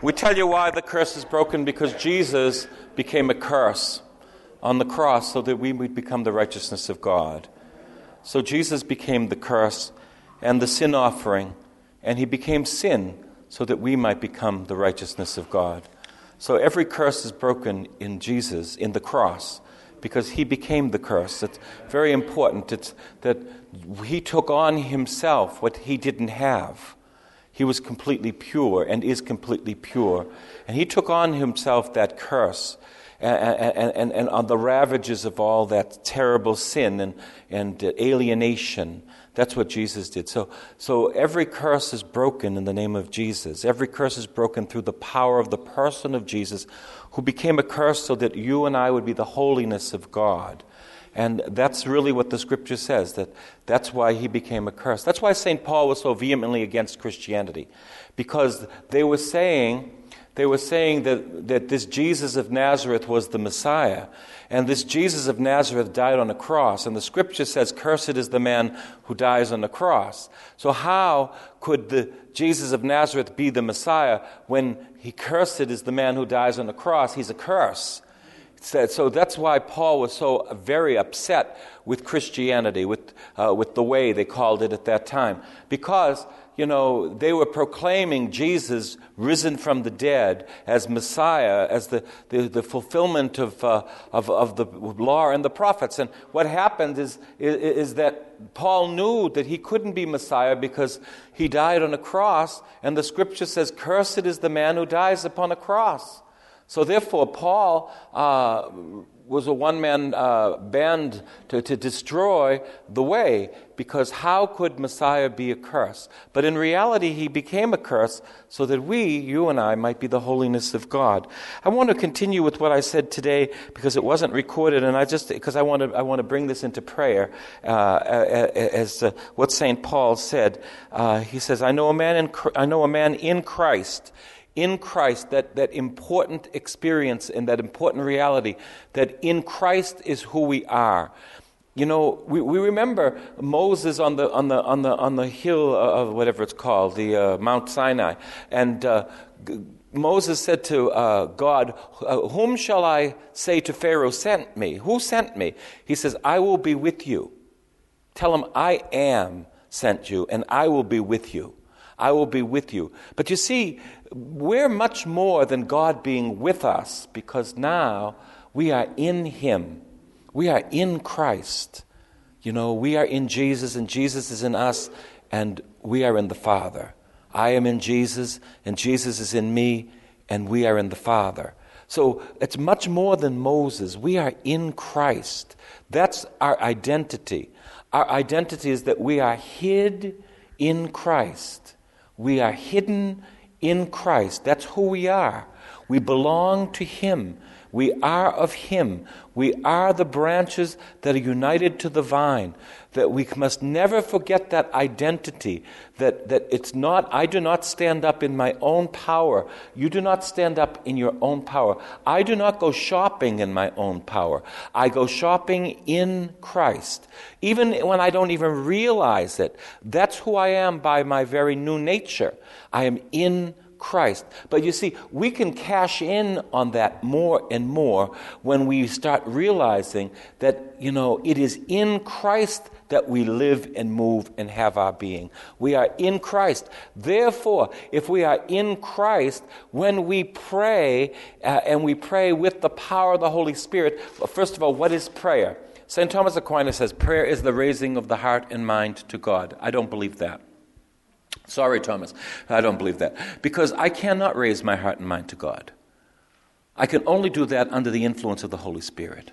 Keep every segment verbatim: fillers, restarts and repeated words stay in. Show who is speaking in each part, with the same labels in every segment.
Speaker 1: We tell you why the curse is broken, because Jesus became a curse on the cross so that we would become the righteousness of God. So Jesus became the curse and the sin offering, and he became sin so that we might become the righteousness of God. So every curse is broken in Jesus, in the cross, because he became the curse. It's very important. It's that he took on himself what he didn't have. He was completely pure and is completely pure. And he took on himself that curse and, and, and, and on the ravages of all that terrible sin and, and alienation. That's what Jesus did. So, so every curse is broken in the name of Jesus. Every curse is broken through the power of the person of Jesus, who became a curse so that you and I would be the holiness of God. And that's really what the Scripture says, that that's why he became a curse. That's why Saint Paul was so vehemently against Christianity, because they were saying, they were saying that, that this Jesus of Nazareth was the Messiah, and this Jesus of Nazareth died on a cross, and the Scripture says, "Cursed is the man who dies on the cross." So how could the Jesus of Nazareth be the Messiah when he cursed is the man who dies on the cross? He's a curse. So that's why Paul was so very upset with Christianity, with uh, with the way they called it at that time. Because, you know, they were proclaiming Jesus risen from the dead as Messiah, as the, the, the fulfillment of, uh, of of the law and the prophets. And what happened is, is, is that Paul knew that he couldn't be Messiah because he died on a cross, and the Scripture says, "Cursed is the man who dies upon a cross." So therefore, Paul uh, was a one-man uh, band to, to destroy the way, because how could Messiah be a curse? But in reality, he became a curse so that we, you and I, might be the holiness of God. I want to continue with what I said today because it wasn't recorded, and I just because I want to I want to bring this into prayer uh, as uh, what Saint Paul said. Uh, he says, "I know a man in I know a man in Christ." In Christ, that, that important experience and that important reality, that in Christ is who we are. You know, we, we remember Moses on the on the on the on the hill of whatever it's called, the uh, Mount Sinai, and uh, Moses said to uh, God, "Whom shall I say to Pharaoh sent me? Who sent me?" He says, "I will be with you. Tell him I am sent you, and I will be with you. I will be with you." But you see, we're much more than God being with us, because now we are in him. We are in Christ. You know, we are in Jesus, and Jesus is in us, and we are in the Father. I am in Jesus, and Jesus is in me, and we are in the Father. So it's much more than Moses. We are in Christ. That's our identity. Our identity is that we are hid in Christ. We are hidden in Christ. That's who we are. We belong to him. We are of him. We are the branches that are united to the vine. That we must never forget that identity. That, that it's not, I do not stand up in my own power. You do not stand up in your own power. I do not go shopping in my own power. I go shopping in Christ. Even when I don't even realize it. That's who I am by my very new nature. I am in Christ. But you see, we can cash in on that more and more when we start realizing that, you know, it is in Christ that we live and move and have our being. We are in Christ. Therefore, if we are in Christ, when we pray, uh, and we pray with the power of the Holy Spirit, well, first of all, what is prayer? Saint Thomas Aquinas says, prayer is the raising of the heart and mind to God. I don't believe that. Sorry, Thomas, I don't believe that. Because I cannot raise my heart and mind to God. I can only do that under the influence of the Holy Spirit.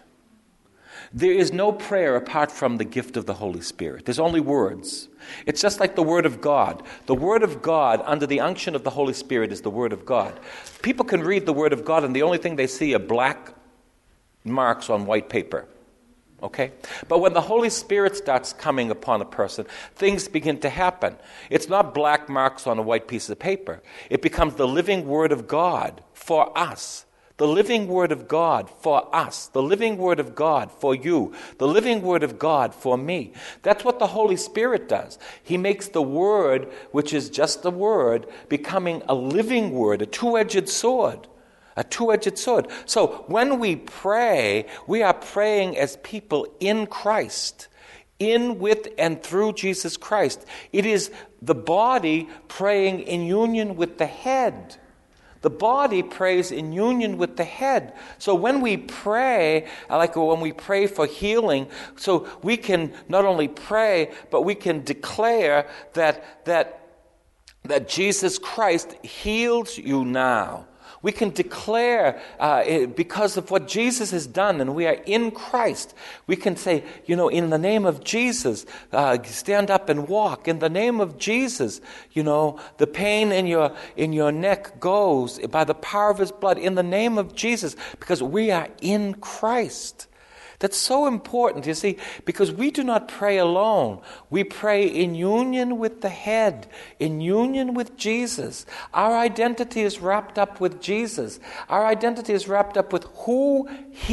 Speaker 1: There is no prayer apart from the gift of the Holy Spirit. There's only words. It's just like the Word of God. The Word of God, under the unction of the Holy Spirit, is the Word of God. People can read the Word of God, and the only thing they see are black marks on white paper. Okay? But when the Holy Spirit starts coming upon a person, things begin to happen. It's not black marks on a white piece of paper. It becomes the living Word of God for us. the living Word of God for us, the living Word of God for you, the living Word of God for me. That's what the Holy Spirit does. He makes the Word, which is just the Word, becoming a living Word, a two-edged sword. A two-edged sword. So when we pray, we are praying as people in Christ, in, with, and through Jesus Christ. It is the body praying in union with the head. The body prays in union with the head. So when we pray, like when we pray for healing, so we can not only pray, but we can declare that that that Jesus Christ heals you now. We can declare, uh, because of what Jesus has done, and we are in Christ, we can say, you know, in the name of Jesus, uh, stand up and walk. In the name of Jesus, you know, the pain in your in your neck goes by the power of His blood. In the name of Jesus, because we are in Christ. That's so important, you see, because we do not pray alone. We pray in union with the head, in union with Jesus. Our identity is wrapped up with Jesus. Our identity is wrapped up with who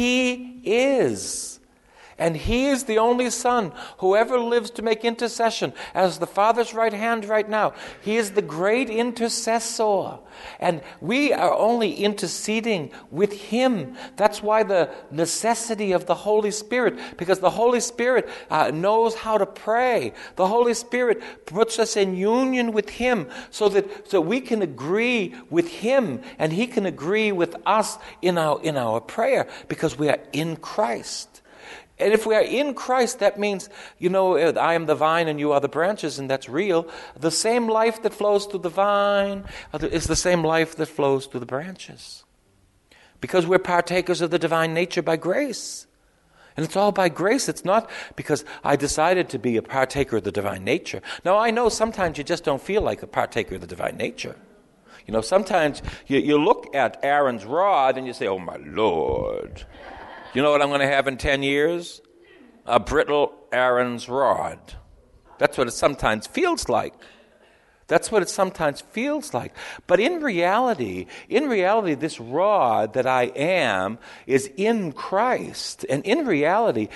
Speaker 1: He is. And He is the only Son who ever lives to make intercession as the Father's right hand right now. He is the great intercessor. And we are only interceding with Him. That's why the necessity of the Holy Spirit, because the Holy Spirit uh, knows how to pray. The Holy Spirit puts us in union with Him so that so we can agree with Him and He can agree with us in our in our prayer because we are in Christ. And if we are in Christ, that means, you know, I am the vine and you are the branches, and that's real. The same life that flows through the vine is the same life that flows through the branches. Because we're partakers of the divine nature by grace. And it's all by grace. It's not because I decided to be a partaker of the divine nature. Now, I know sometimes you just don't feel like a partaker of the divine nature. You know, sometimes you, you look at Aaron's rod and you say, oh, my Lord. You know what I'm going to have in ten years? A brittle Aaron's rod. That's what it sometimes feels like. That's what it sometimes feels like. But in reality, in reality, this rod that I am is in Christ. And in reality,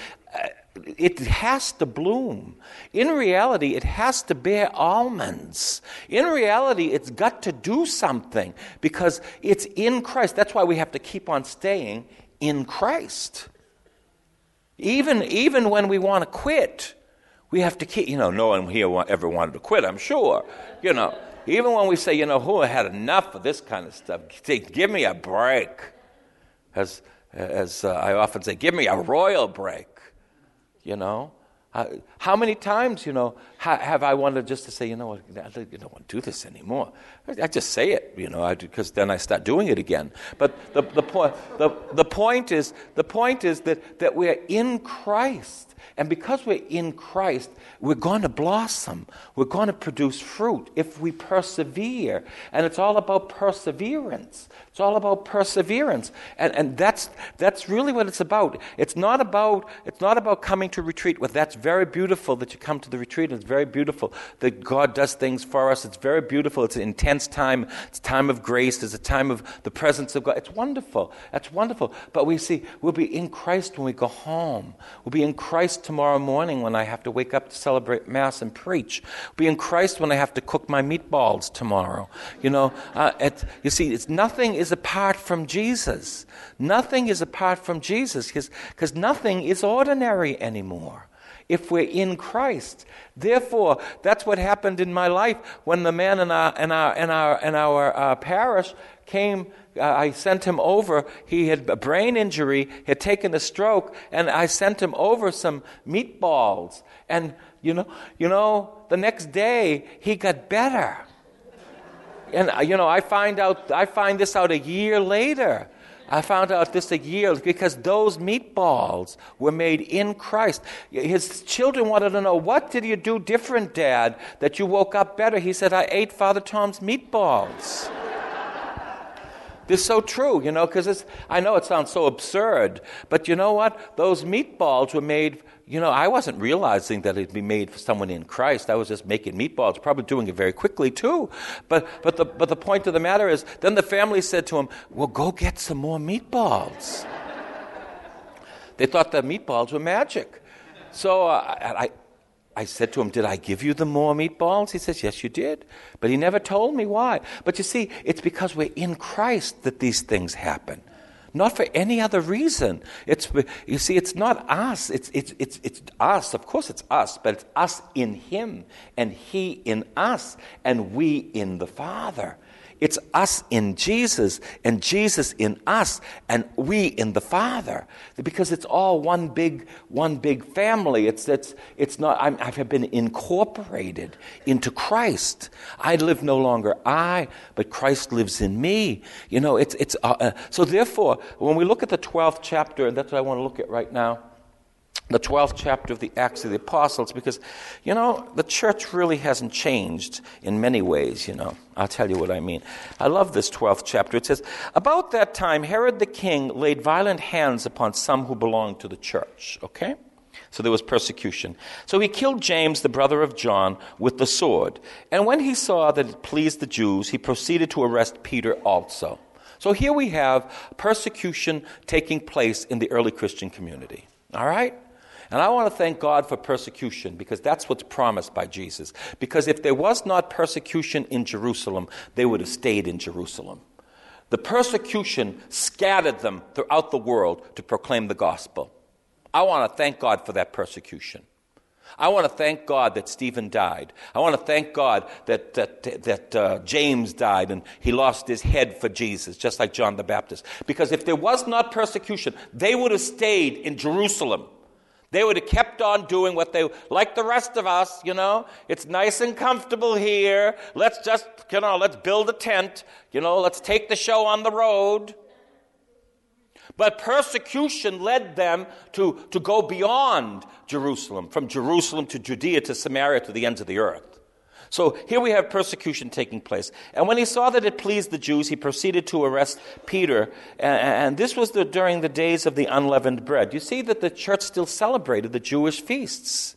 Speaker 1: it has to bloom. In reality, it has to bear almonds. In reality, it's got to do something because it's in Christ. That's why we have to keep on staying in Christ. Even, even when we want to quit, we have to keep, you know, no one here ever wanted to quit, I'm sure. You know, even when we say, you know, who had enough of this kind of stuff, say, give me a break. As, as uh, I often say, give me a royal break, you know. Uh, how many times, you know, ha- have I wanted just to say, you know what, I don't want to do this anymore. I, I just say it, you know, because then I start doing it again. But the the point the, the point is the point is that, that we're in Christ. And because we're in Christ, we're going to blossom. We're going to produce fruit if we persevere. And it's all about perseverance. It's all about perseverance. And and that's that's really what it's about. It's not about it's not about coming to retreat. Well, that's very beautiful that you come to the retreat. It's very beautiful that God does things for us. It's very beautiful. It's an intense time. It's a time of grace. It's a time of the presence of God. It's wonderful. That's wonderful. But we see, we'll be in Christ when we go home. We'll be in Christ tomorrow morning when I have to wake up to celebrate Mass and preach. We'll be in Christ when I have to cook my meatballs tomorrow. You know, uh, it, you see, it's nothing is apart from Jesus. Nothing is apart from Jesus because nothing is ordinary anymore if we're in Christ. Therefore, that's what happened in my life when the man in our in our in our in our uh, parish came. Uh, I sent him over. He had a brain injury, had taken a stroke, and I sent him over some meatballs. And you know, you know, the next day he got better. And you know, I find out. I find this out a year later. I found out this a year because those meatballs were made in Christ. His children wanted to know, what did you do different, Dad, that you woke up better? He said, I ate Father Tom's meatballs. This is so true, you know, because I know it sounds so absurd, but you know what? Those meatballs were made, you know, I wasn't realizing that it'd be made for someone in Christ. I was just making meatballs, probably doing it very quickly too. But but the but the point of the matter is, then the family said to him, well, go get some more meatballs. They thought the meatballs were magic. So uh, I, I said to him, did I give you the more meatballs? He says, yes, you did. But he never told me why. But you see, it's because we're in Christ that these things happen. Not for any other reason. It's you see, it's not us. It's it's it's it's us. Of course, it's us, but it's us in Him, and He in us, and we in the Father. It's us in Jesus, and Jesus in us, and we in the Father, because it's all one big, one big family. It's it's it's not. I'm, I've been incorporated into Christ. I live no longer I, but Christ lives in me. You know, it's it's. Uh, uh, so therefore, when we look at the twelfth chapter, and that's what I want to look at right now. The twelfth chapter of the Acts of the Apostles, because, you know, the church really hasn't changed in many ways, you know. I'll tell you what I mean. I love this twelfth chapter. It says, about that time, Herod the king laid violent hands upon some who belonged to the church, okay? So there was persecution. So he killed James, the brother of John, with the sword. And when he saw that it pleased the Jews, he proceeded to arrest Peter also. So here we have persecution taking place in the early Christian community, all right? And I want to thank God for persecution, because that's what's promised by Jesus. Because if there was not persecution in Jerusalem, they would have stayed in Jerusalem. The persecution scattered them throughout the world to proclaim the gospel. I want to thank God for that persecution. I want to thank God that Stephen died. I want to thank God that that that uh, James died and he lost his head for Jesus, just like John the Baptist. Because if there was not persecution, they would have stayed in Jerusalem. They would have kept on doing what they, like the rest of us, you know. It's nice and comfortable here. Let's just, you know, let's build a tent. You know, let's take the show on the road. But persecution led them to, to go beyond Jerusalem, from Jerusalem to Judea to Samaria to the ends of the earth. So here we have persecution taking place. And when he saw that it pleased the Jews, he proceeded to arrest Peter. And, and this was the, during the days of the unleavened bread. You see that the church still celebrated the Jewish feasts.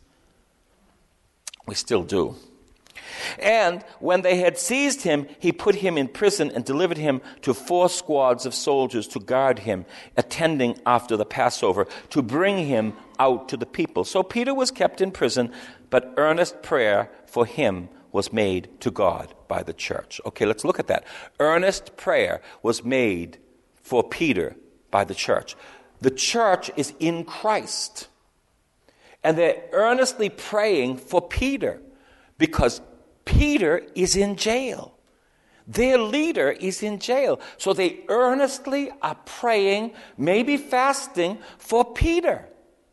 Speaker 1: We still do. And when they had seized him, he put him in prison and delivered him to four squads of soldiers to guard him, attending after the Passover, to bring him out to the people. So Peter was kept in prison, but earnest prayer for him was made to God by the church. Okay, let's look at that. Earnest prayer was made for Peter by the church. The church is in Christ. And they're earnestly praying for Peter because Peter is in jail. Their leader is in jail. So they earnestly are praying, maybe fasting, for Peter.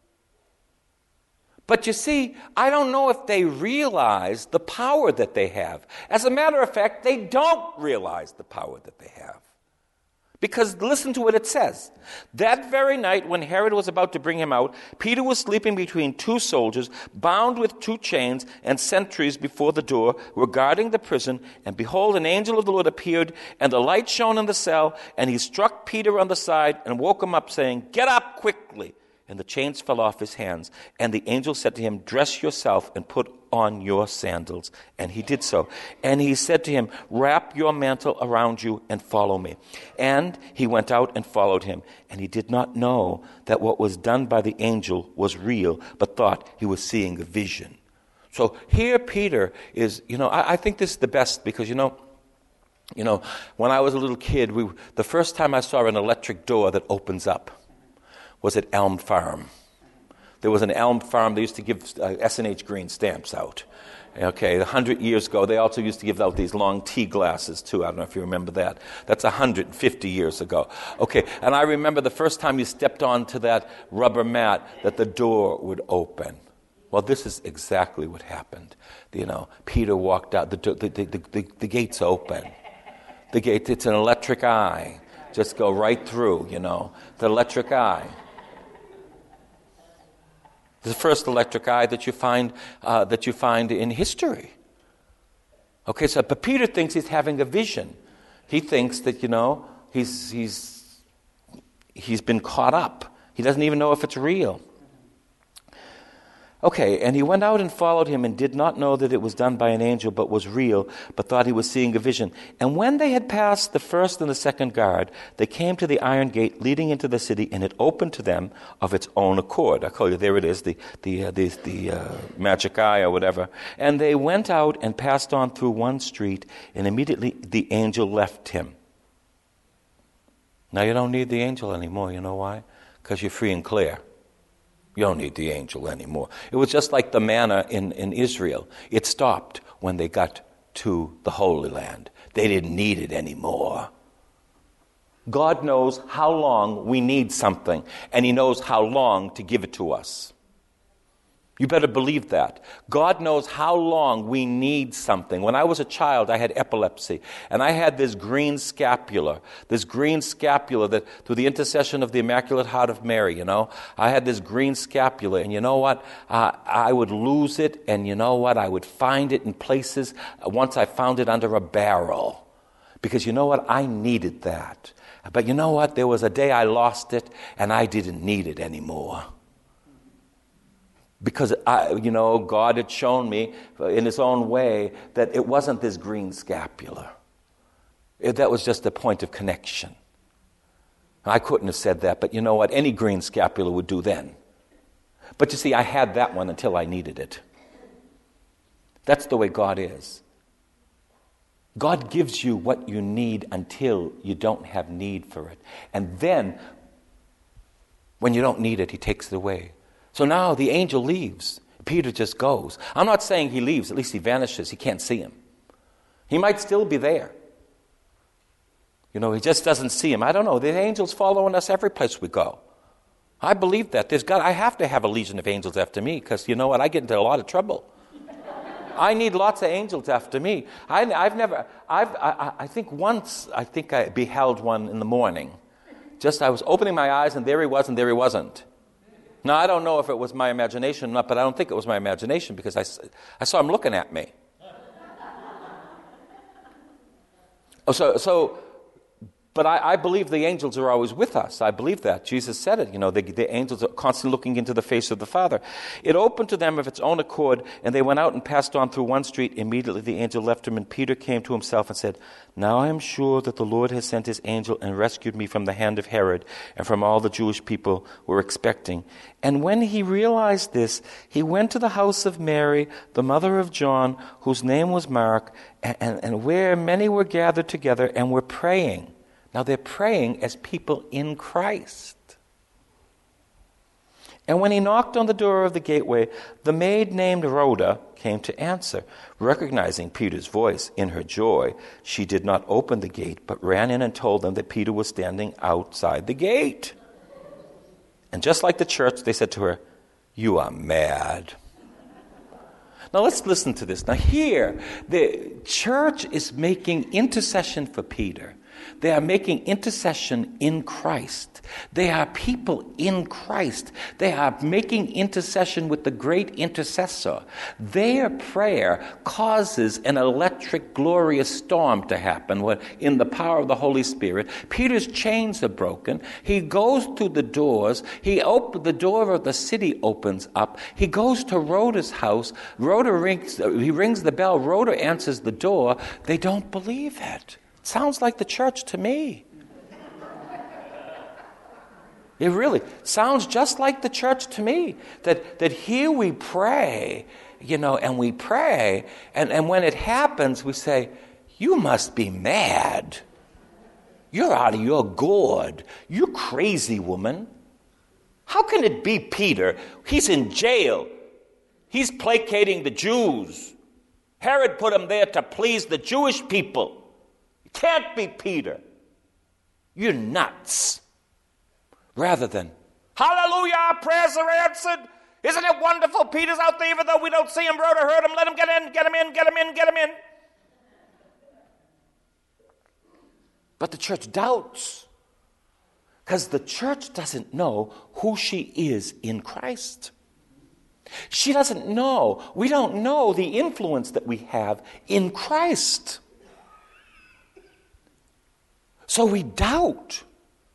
Speaker 1: But you see, I don't know if they realize the power that they have. As a matter of fact, they don't realize the power that they have. Because listen to what it says. That very night when Herod was about to bring him out, Peter was sleeping between two soldiers, bound with two chains, and sentries before the door were guarding the prison. And behold, an angel of the Lord appeared, and the light shone in the cell, and he struck Peter on the side and woke him up, saying, "Get up quickly." And the chains fell off his hands. And the angel said to him, "Dress yourself and put on your sandals." And he did so. And he said to him, "Wrap your mantle around you and follow me." And he went out and followed him. And he did not know that what was done by the angel was real, but thought he was seeing a vision. So here Peter is, you know, I, I think this is the best because, you know, you know, when I was a little kid, we the first time I saw an electric door that opens up was at Elm Farm. There was an Elm Farm. They used to give uh, S and H green stamps out. Okay, a hundred years ago, they also used to give out these long tea glasses, too. I don't know if you remember that. That's one hundred fifty years ago. Okay, and I remember the first time you stepped onto that rubber mat that the door would open. Well, this is exactly what happened. You know, Peter walked out. The, the, the, the, the, the gate's open. The gate, it's an electric eye. Just go right through, you know, the electric eye. The first electric eye that you find uh, that you find in history. Okay, so but Peter thinks he's having a vision. He thinks that, you know, he's, he's, he's been caught up. He doesn't even know if it's real. Okay, and he went out and followed him and did not know that it was done by an angel but was real, but thought he was seeing a vision. And when they had passed the first and the second guard, they came to the iron gate leading into the city, and it opened to them of its own accord. I call you, there it is, the, the, uh, the, the uh, magic eye or whatever. And they went out and passed on through one street, and immediately the angel left him. Now you don't need the angel anymore, you know why? Because you're free and clear. You don't need the angel anymore. It was just like the manna in, in Israel. It stopped when they got to the Holy Land. They didn't need it anymore. God knows how long we need something, and He knows how long to give it to us. You better believe that. God knows how long we need something. When I was a child, I had epilepsy, and I had this green scapula, this green scapula that through the intercession of the Immaculate Heart of Mary, you know, I had this green scapula, and you know what? Uh, I would lose it, and you know what? I would find it in places. Once I found it under a barrel, because you know what? I needed that. But you know what? There was a day I lost it, and I didn't need it anymore. Because, I, you know, God had shown me in His own way that it wasn't this green scapula. It, that was just a point of connection. I couldn't have said that, but you know what? Any green scapula would do then. But you see, I had that one until I needed it. That's the way God is. God gives you what you need until you don't have need for it. And then, when you don't need it, He takes it away. So now the angel leaves. Peter just goes. I'm not saying he leaves. At least he vanishes. He can't see him. He might still be there. You know, he just doesn't see him. I don't know. The angels following us every place we go. I believe that. There's God. I have to have a legion of angels after me because you know what? I get into a lot of trouble. I need lots of angels after me. I, I've never. I've. I, I think once. I think I beheld one in the morning. Just I was opening my eyes and there he was and there he wasn't. Now, I don't know if it was my imagination or not, but I don't think it was my imagination because I, I saw him looking at me. oh, so, so, but I, I believe the angels are always with us. I believe that. Jesus said it. You know, the, the angels are constantly looking into the face of the Father. It opened to them of its own accord, and they went out and passed on through one street. Immediately the angel left him, and Peter came to himself and said, "Now I am sure that the Lord has sent His angel and rescued me from the hand of Herod and from all the Jewish people were expecting." And when he realized this, he went to the house of Mary, the mother of John, whose name was Mark, and, and, and where many were gathered together and were praying. Now they're praying as people in Christ. And when he knocked on the door of the gateway, the maid named Rhoda came to answer. Recognizing Peter's voice, in her joy, she did not open the gate, but ran in and told them that Peter was standing outside the gate. And just like the church, they said to her, "You are mad." Now let's listen to this. Now here, the church is making intercession for Peter. They are making intercession in Christ. They are people in Christ. They are making intercession with the great intercessor. Their prayer causes an electric, glorious storm to happen in the power of the Holy Spirit. Peter's chains are broken. He goes through the doors. He op- the door of the city opens up. He goes to Rhoda's house. Rhoda rings, he rings the bell. Rhoda answers the door. They don't believe it. Sounds like the church to me. It really sounds just like the church to me. That that here we pray, you know, and we pray, and, and when it happens, we say, "You must be mad. You're out of your gourd. You crazy woman. How can it be Peter? He's in jail. He's placating the Jews. Herod put him there to please the Jewish people. Can't be Peter. You're nuts." Rather than, "Hallelujah, our prayers are answered. Isn't it wonderful? Peter's out there, even though we don't see him, Rhoda heard him. Let him get in, get him in, get him in, get him in." But the church doubts because the church doesn't know who she is in Christ. She doesn't know. We don't know the influence that we have in Christ. So we doubt.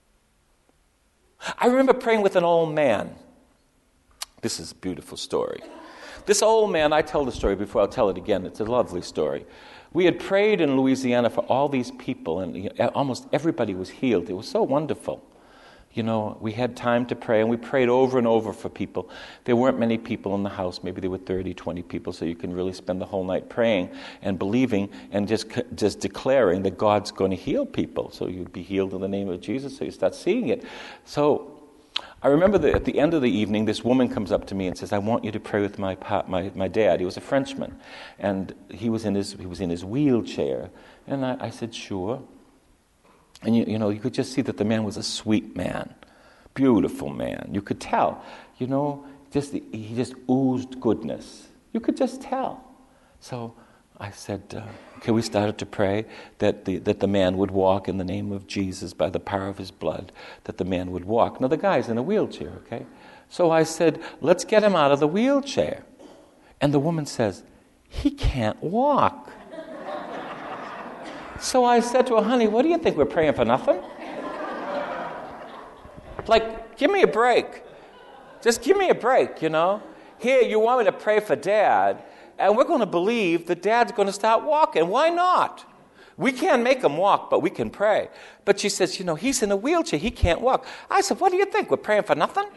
Speaker 1: I remember praying with an old man. This is a beautiful story. This old man, I tell the story before I'll tell it again. It's a lovely story. We had prayed in Louisiana for all these people, and you know, almost everybody was healed. It was so wonderful. You know, we had time to pray, and we prayed over and over for people. There weren't many people in the house. Maybe there were thirty, twenty people, so you can really spend the whole night praying and believing and just just declaring that God's going to heal people. So you'd be healed in the name of Jesus, so you start seeing it. So I remember that at the end of the evening, this woman comes up to me and says, "I want you to pray with my pa- my, my dad." He was a Frenchman, and he was in his he was in his wheelchair. And I, I said, "Sure." And you, you know, you could just see that the man was a sweet man, beautiful man. You could tell, you know, just he just oozed goodness. You could just tell. So I said, uh, okay, we started to pray that the that the man would walk in the name of Jesus by the power of his blood, that the man would walk. Now the guy's in a wheelchair, okay? So I said, let's get him out of the wheelchair. And the woman says, he can't walk. So I said to her, honey, what do you think? We're praying for nothing? Like, give me a break. Just give me a break, you know? Here, you want me to pray for Dad, and we're going to believe that Dad's going to start walking. Why not? We can't make him walk, but we can pray. But she says, you know, he's in a wheelchair. He can't walk. I said, what do you think? We're praying for nothing?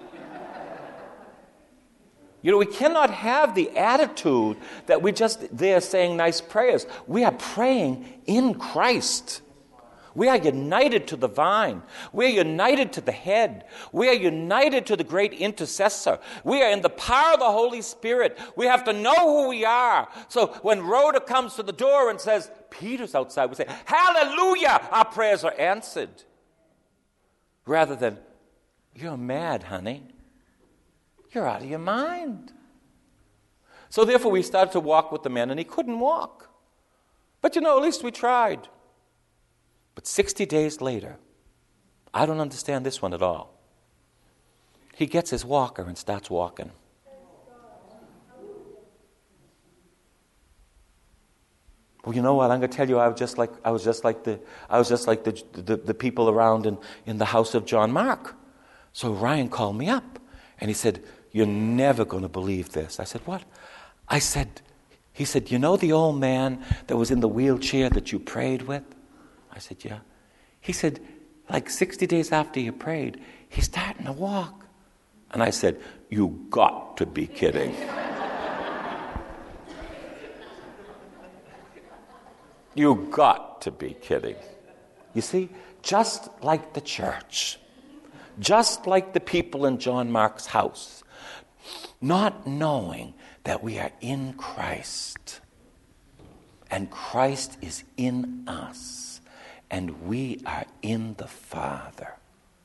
Speaker 1: You know, we cannot have the attitude that we just there saying nice prayers. We are praying in Christ. We are united to the vine. We are united to the head. We are united to the great intercessor. We are in the power of the Holy Spirit. We have to know who we are. So when Rhoda comes to the door and says, Peter's outside, we say, hallelujah, our prayers are answered. Rather than, you're mad, honey. You're out of your mind. So therefore we started to walk with the man, and he couldn't walk. But you know, at least we tried. But sixty days later, I don't understand this one at all. He gets his walker and starts walking. Well, you know what? I'm going to tell you, I was just like I was just like the I was just like the the, the people around in, in the house of John Mark. So Ryan called me up, and he said, "You're never going to believe this." I said, "What?" I said, he said, "You know the old man that was in the wheelchair that you prayed with?" I said, "Yeah." He said, like sixty days after you prayed, he's starting to walk. And I said, "You got to be kidding." You got to be kidding. You see, just like the church, just like the people in John Mark's house, not knowing that we are in Christ, and Christ is in us, and we are in the Father.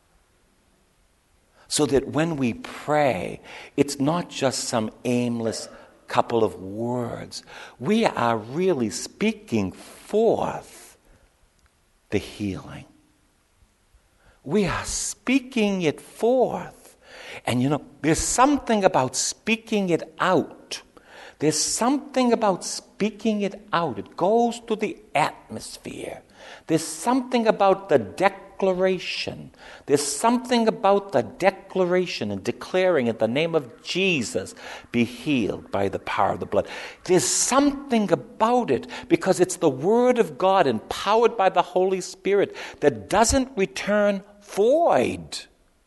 Speaker 1: So that when we pray, it's not just some aimless couple of words. We are really speaking forth the healing. We are speaking it forth. And you know, there's something about speaking it out. There's something about speaking it out. It goes to the atmosphere. There's something about the declaration. There's something about the declaration and declaring in the name of Jesus, be healed by the power of the blood. There's something about it because it's the Word of God empowered by the Holy Spirit that doesn't return void.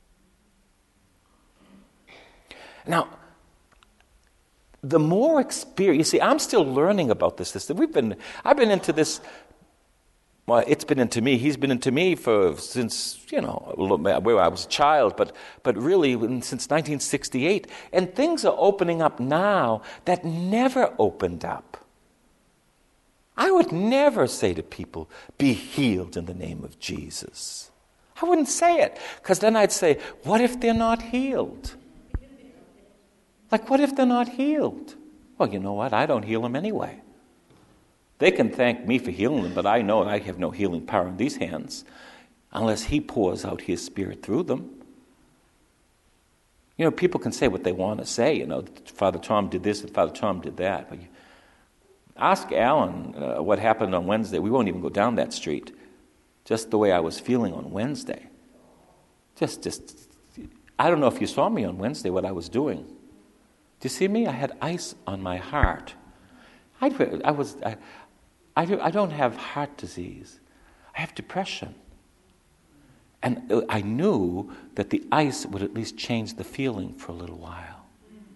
Speaker 1: Now, the more experience, you see, I'm still learning about this. This we've been, I've been into this. Well, it's been into me. He's been into me for since you know, where I was a child, but but really since nineteen sixty-eight. And things are opening up now that never opened up. I would never say to people, "Be healed in the name of Jesus." I wouldn't say it, because then I'd say, "What if they're not healed?" Like, what if they're not healed? Well, you know what? I don't heal them anyway. They can thank me for healing them, but I know I have no healing power in these hands unless He pours out His Spirit through them. You know, people can say what they want to say. You know, Father Tom did this and Father Tom did that. But you, ask Alan uh, what happened on Wednesday. We won't even go down that street. just the way I was feeling on Wednesday. Just, just, I don't know if you saw me on Wednesday, what I was doing. Do you see me? I had ice on my heart. I, I was, I, I, do, I don't have heart disease. I have depression. And I knew that the ice would at least change the feeling for a little while.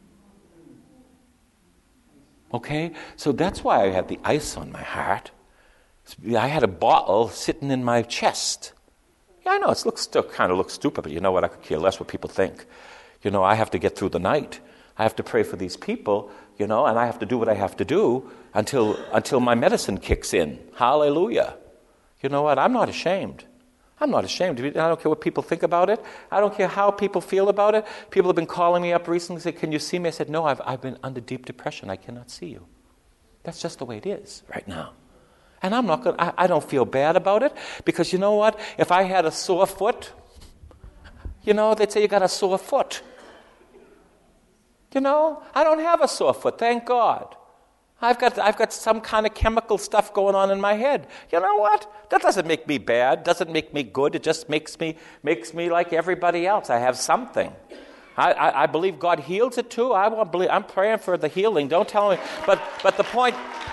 Speaker 1: Okay? So that's why I had the ice on my heart. I had a bottle sitting in my chest. Yeah, I know, it looks still kind of looks stupid, but you know what? I could care less what people think. You know, I have to get through the night. I have to pray for these people, you know, and I have to do what I have to do until until my medicine kicks in. Hallelujah. You know what? I'm not ashamed. I'm not ashamed. I don't care what people think about it. I don't care how people feel about it. People have been calling me up recently and say, can you see me? I said, no, I've, I've been under deep depression. I cannot see you. That's just the way it is right now. And I'm not going I, I don't feel bad about it because you know what? If I had a sore foot, you know, they'd say you got a sore foot. You know, I don't have a sore foot, thank God. I've got I've got some kind of chemical stuff going on in my head. You know what? That doesn't make me bad, doesn't make me good. It just makes me makes me like everybody else. I have something. I, I, I believe God heals it too. I won't believe I'm praying for the healing. Don't tell me. But but the point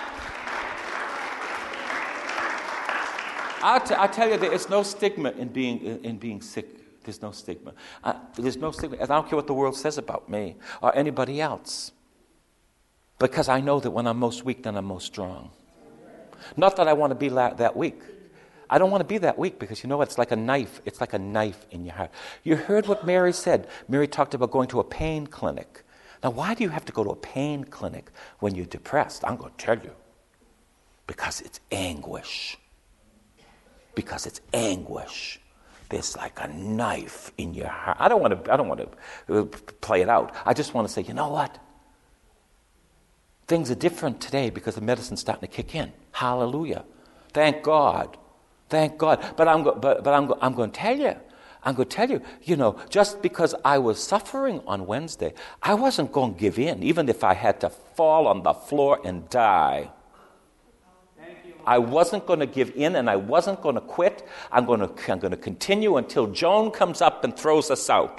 Speaker 1: I'll, t- I'll tell you, there is no stigma in being in, in being sick. There's no stigma. Uh, there's no stigma. I don't care what the world says about me or anybody else. Because I know that when I'm most weak, then I'm most strong. Not that I want to be la- that weak. I don't want to be that weak because you know what? It's like a knife. It's like a knife in your heart. You heard what Mary said. Mary talked about going to a pain clinic. Now, why do you have to go to a pain clinic when you're depressed? I'm going to tell you. Because it's anguish. Because it's anguish. There's like a knife in your heart. I don't want to. I don't want to play it out. I just want to say, you know what? Things are different today because the medicine's starting to kick in. Hallelujah! Thank God, thank God. But I'm. Go, but but I'm. Go, I'm going to tell you. I'm going to tell you. You know, just because I was suffering on Wednesday, I wasn't going to give in, even if I had to fall on the floor and die. I wasn't going to give in, and I wasn't going to quit. I'm going to. I'm going to continue until Joan comes up and throws us out.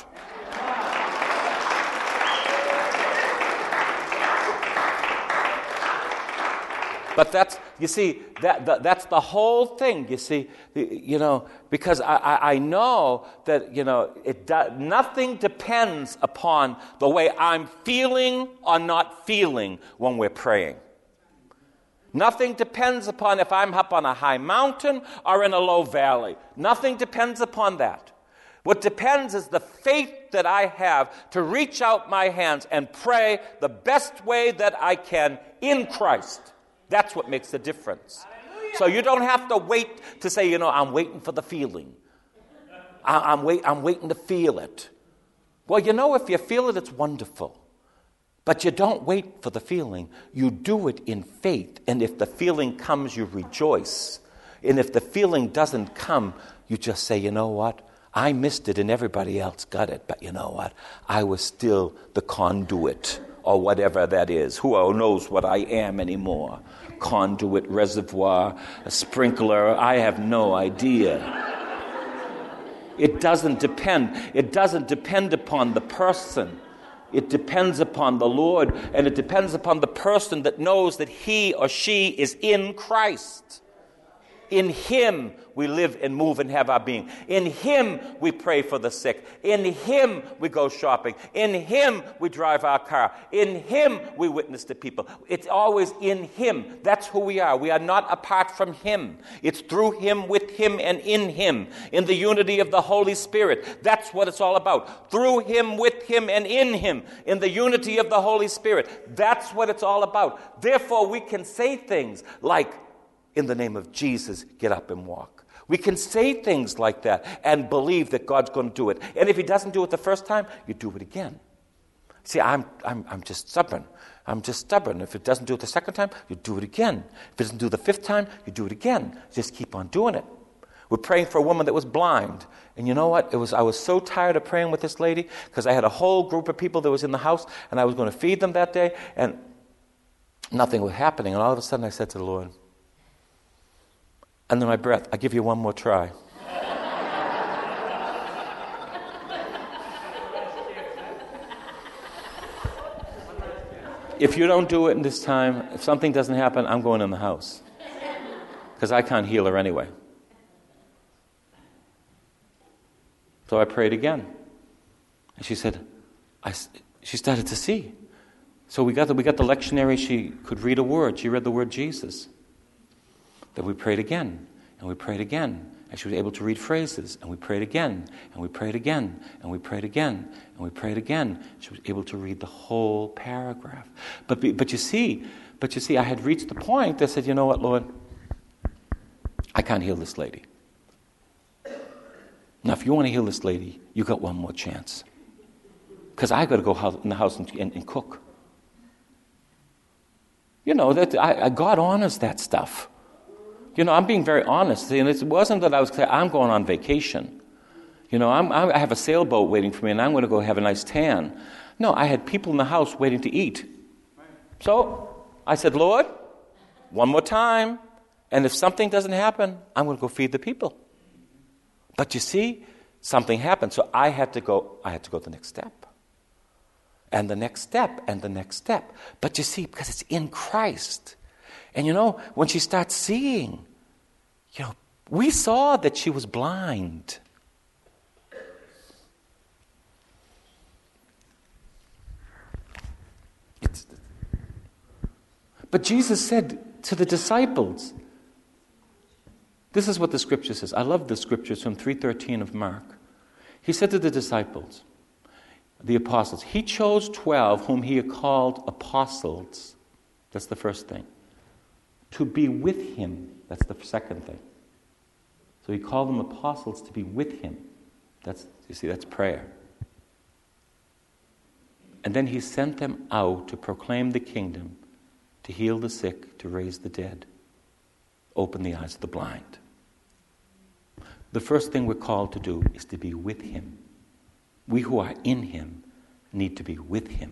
Speaker 1: But that's, you see, that, that that's the whole thing, you see, you know, because I, I, I know that, you know, it do, nothing depends upon the way I'm feeling or not feeling when we're praying. Nothing depends upon if I'm up on a high mountain or in a low valley. Nothing depends upon that. What depends is the faith that I have to reach out my hands and pray the best way that I can in Christ. That's what makes the difference. Hallelujah. So you don't have to wait to say, you know, I'm waiting for the feeling. I, I'm, wait, I'm waiting to feel it. Well, you know, if you feel it, it's wonderful. But you don't wait for the feeling. You do it in faith. And if the feeling comes, you rejoice. And if the feeling doesn't come, you just say, you know what? I missed it and everybody else got it. But you know what? I was still the conduit. Or whatever that is. Who knows what I am anymore? Conduit, reservoir, a sprinkler. I have no idea. It doesn't depend. It doesn't depend upon the person. It depends upon the Lord. And it depends upon the person that knows that he or she is in Christ. In Him we live and move and have our being. In Him we pray for the sick. In Him we go shopping. In Him we drive our car. In Him we witness to people. It's always in Him. That's who we are. We are not apart from Him. It's through Him, with Him, and in Him. In the unity of the Holy Spirit. That's what it's all about. Through Him, with Him, and in Him. In the unity of the Holy Spirit. That's what it's all about. Therefore we can say things like, in the name of Jesus, get up and walk. We can say things like that and believe that God's going to do it. And if He doesn't do it the first time, you do it again. See, I'm I'm I'm just stubborn. I'm just stubborn. If it doesn't do it the second time, you do it again. If it doesn't do it the fifth time, you do it again. Just keep on doing it. We're praying for a woman that was blind. And you know what? It was I was so tired of praying with this lady because I had a whole group of people that was in the house and I was going to feed them that day and nothing was happening. And all of a sudden I said to the Lord, Under my breath, I'll give you one more try. If you don't do it in this time, if something doesn't happen, I'm going in the house. Because I can't heal her anyway. So I prayed again. And she said, I, she started to see. So we got, the, we got the lectionary. She could read a word. She read the word Jesus. Then we prayed again. And we prayed again. And she was able to read phrases. And we prayed again. And we prayed again. And we prayed again. And we prayed again. She was able to read the whole paragraph. But but you see, but you see, I had reached the point that I said, you know what, Lord? I can't heal this lady. Now, if you want to heal this lady, you got one more chance. Because I got to go in the house and, and, and cook. You know, that I, I, God honors that stuff. You know, I'm being very honest. And it wasn't that I was saying, I'm going on vacation. You know, I'm, I have a sailboat waiting for me, and I'm going to go have a nice tan. No, I had people in the house waiting to eat. So I said, Lord, one more time. And if something doesn't happen, I'm going to go feed the people. But you see, something happened. So I had to go, I had to go the next step. And the next step, and the next step. But you see, because it's in Christ. And you know, when she starts seeing, you know, we saw that she was blind. It's, but Jesus said to the disciples, this is what the scripture says. I love the scriptures from three thirteen of Mark. He said to the disciples, the apostles, he chose twelve whom he called apostles. That's the first thing. To be with him. That's the second thing. So he called them apostles to be with him. That's, you see, that's prayer. And then he sent them out to proclaim the kingdom, to heal the sick, to raise the dead, open the eyes of the blind. The first thing we're called to do is to be with him. We who are in him need to be with him.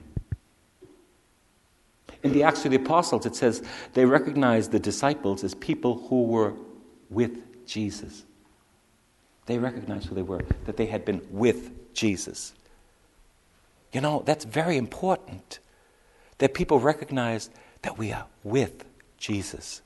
Speaker 1: In the Acts of the Apostles, it says they recognized the disciples as people who were with Jesus. They recognized who they were, that they had been with Jesus. You know, that's very important, that people recognize that we are with Jesus.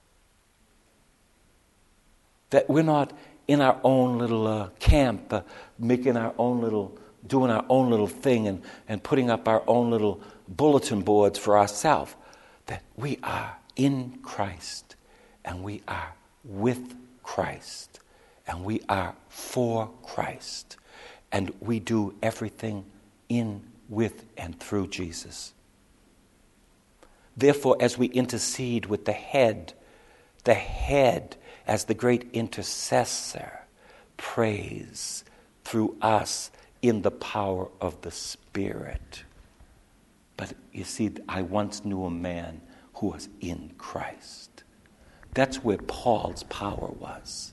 Speaker 1: That we're not in our own little uh, camp, uh, making our own little, doing our own little thing and, and putting up our own little bulletin boards for ourselves. That we are in Christ and we are with Christ and we are for Christ and we do everything in, with, and through Jesus. Therefore, as we intercede with the head, the head as the great intercessor prays through us in the power of the Spirit. But you see, I once knew a man who was in Christ. That's where Paul's power was.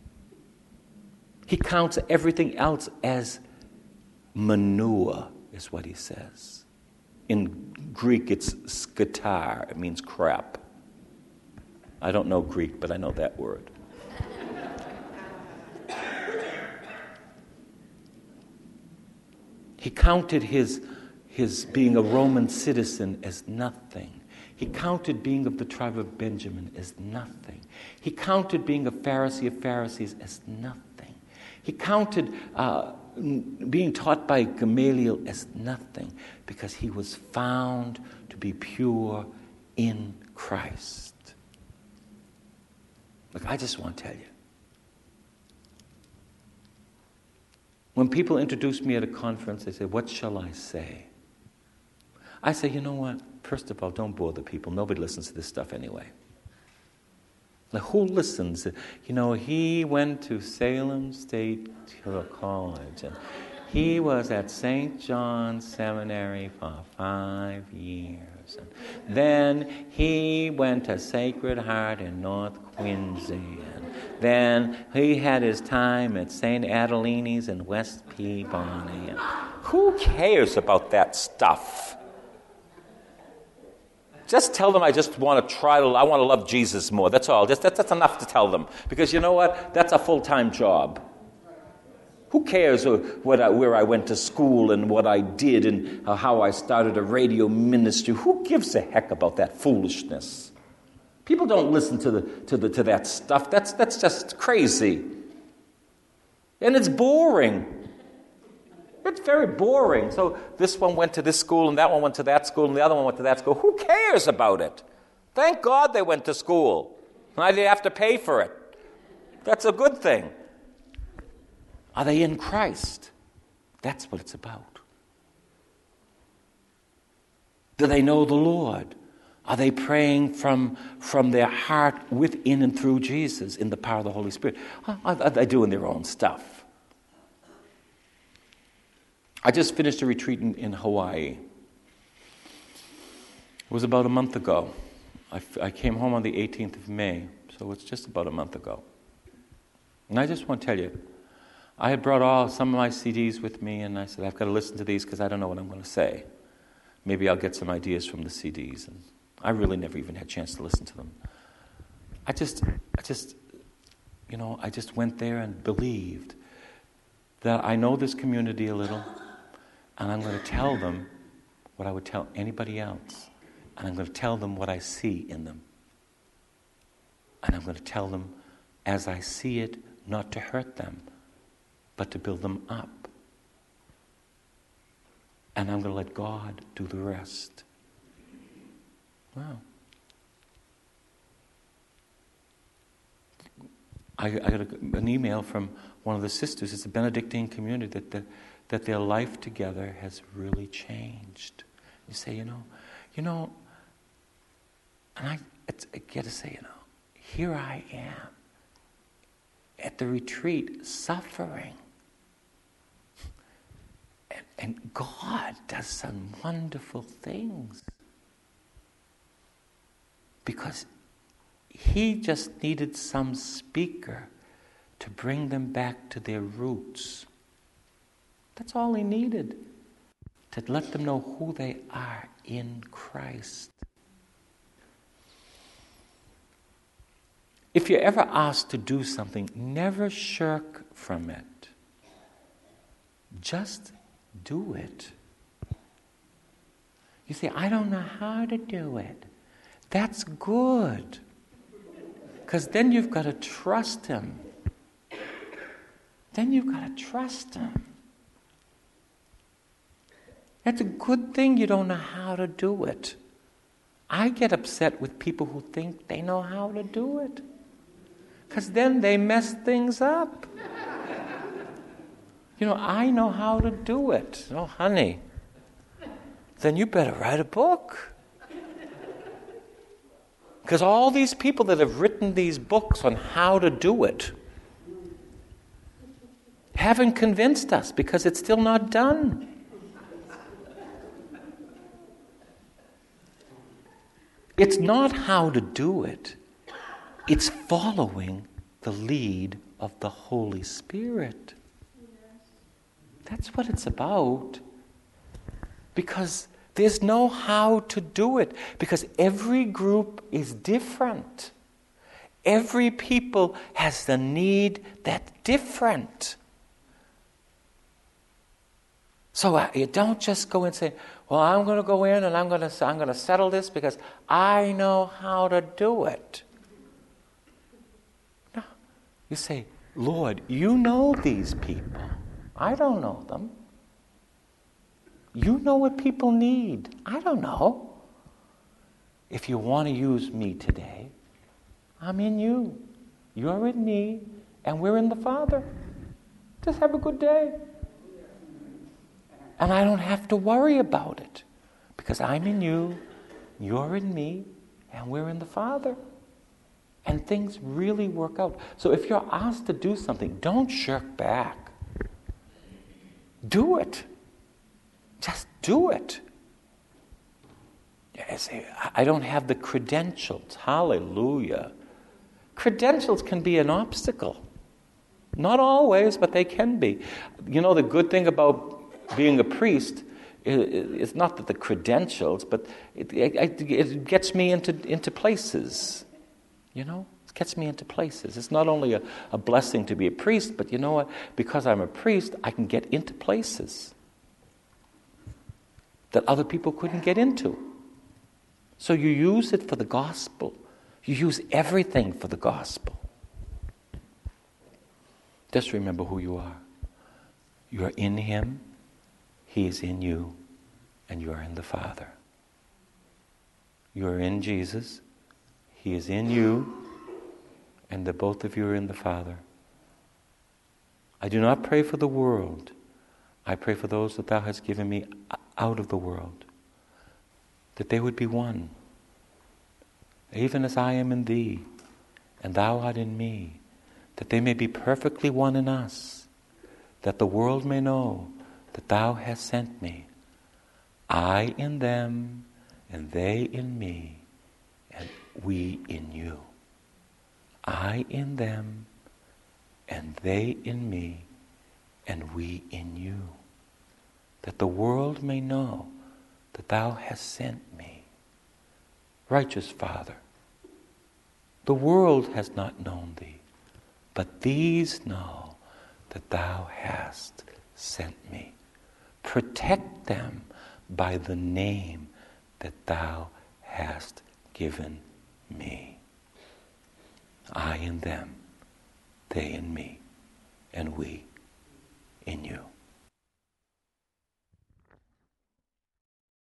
Speaker 1: He counts everything else as manure, is what he says. In Greek, it's skatar. It means crap. I don't know Greek, but I know that word. He counted his, his being a Roman citizen as nothing. He counted being of the tribe of Benjamin as nothing. He counted being a Pharisee of Pharisees as nothing. He counted uh, being taught by Gamaliel as nothing because he was found to be pure in Christ. Look, I just want to tell you. When people introduce me at a conference, they say, what shall I say? I say, you know what? First of all, don't bore the people. Nobody listens to this stuff anyway. Now, who listens? You know, he went to Salem State College, and he was at Saint John's Seminary for five years. And then he went to Sacred Heart in North Quincy. And then he had his time at Saint Adelini's in West Peabody. And who cares about that stuff? Just tell them I just want to try to, I want to love Jesus more. That's all. Just, that, that's enough to tell them. Because you know what? That's a full-time job. Who cares what I, where I went to school and what I did and how I started a radio ministry? Who gives a heck about that foolishness? People don't listen to the to the to that stuff. That's that's just crazy. And it's boring. It's very boring. So this one went to this school and that one went to that school and the other one went to that school. Who cares about it? Thank God they went to school. I didn't have to pay for it. That's a good thing. Are they in Christ? That's what it's about. Do they know the Lord? Are they praying from, from their heart within and through Jesus in the power of the Holy Spirit? Are they doing their own stuff? I just finished a retreat in, in Hawaii. It was about a month ago. I, I came home on the eighteenth of May, so it's just about a month ago. And I just want to tell you, I had brought all some of my C Ds with me, and I said, I've got to listen to these because I don't know what I'm going to say. Maybe I'll get some ideas from the C Ds. And I really never even had a chance to listen to them. I just, I just, you know, I just went there and believed that I know this community a little, and I'm going to tell them what I would tell anybody else. And I'm going to tell them what I see in them. And I'm going to tell them as I see it, not to hurt them, but to build them up. And I'm going to let God do the rest. Wow. I, I got a, an email from one of the sisters. It's a Benedictine community that the, that their life together has really changed. You say, you know, you know, and I, it's, I get to say, you know, here I am at the retreat suffering. And, and God does some wonderful things. Because He just needed some speaker to bring them back to their roots. That's all He needed. To let them know who they are in Christ. If you're ever asked to do something, never shirk from it. Just do it. You say, I don't know how to do it. That's good. Because then you've got to trust Him. Then you've got to trust Him. That's a good thing you don't know how to do it. I get upset with people who think they know how to do it. Because then they mess things up. You know, I know how to do it. Oh, honey, then you better write a book. Because all these people that have written these books on how to do it haven't convinced us because it's still not done. It's not how to do it. It's following the lead of the Holy Spirit. That's what it's about. Because there's no how to do it. Because every group is different. Every people has the need that's different. So uh, you don't just go and say, well, I'm going to go in and I'm going to I'm going to settle this because I know how to do it. No. You say, Lord, you know these people. I don't know them. You know what people need. I don't know. If you want to use me today, I'm in you. You're in me, and we're in the Father. Just have a good day. And I don't have to worry about it because I'm in you, you're in me, and we're in the Father. And things really work out. So if you're asked to do something, don't shirk back. Do it. Just do it. I say, I don't have the credentials. Hallelujah. Credentials can be an obstacle. Not always, but they can be. You know, the good thing about being a priest it, it's not that the credentials, but it, it, it gets me into, into places, you know? It gets me into places. It's not only a, a blessing to be a priest, but you know what? Because I'm a priest, I can get into places that other people couldn't get into. So you use it for the gospel. You use everything for the gospel. Just remember who you are. You are in Him, He is in you, and you are in the Father. You are in Jesus, He is in you, and the both of you are in the Father. I do not pray for the world. I pray for those that Thou hast given me out of the world, that they would be one, even as I am in Thee, and Thou art in me, that they may be perfectly one in us, that the world may know that Thou hast sent me, I in them, and they in me, and we in you. I in them, and they in me, and we in you. That the world may know that Thou hast sent me. Righteous Father, the world has not known Thee, but these know that Thou hast sent me. Protect them by the name that Thou hast given me. I in them, they in me, and we